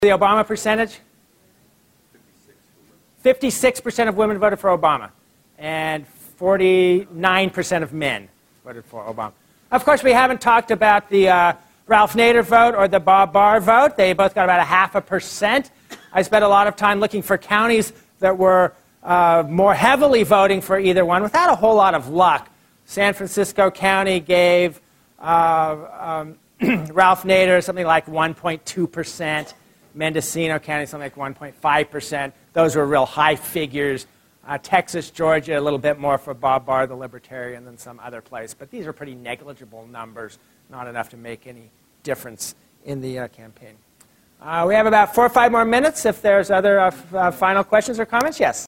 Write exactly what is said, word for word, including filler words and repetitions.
The Obama percentage? fifty-six percent of women voted for Obama, and forty-nine percent of men voted for Obama. Of course, we haven't talked about the uh, Ralph Nader vote or the Bob Barr vote. They both got about a half a percent. I spent a lot of time looking for counties that were uh, more heavily voting for either one without a whole lot of luck. San Francisco County gave uh, um, Ralph Nader something like one point two percent. Mendocino County, something like one point five percent. Those were real high figures. Uh, Texas, Georgia, a little bit more for Bob Barr, the Libertarian, than some other place. But these are pretty negligible numbers, not enough to make any difference in the uh, campaign. Uh, we have about four or five more minutes. If there's other uh, f- uh, final questions or comments, yes?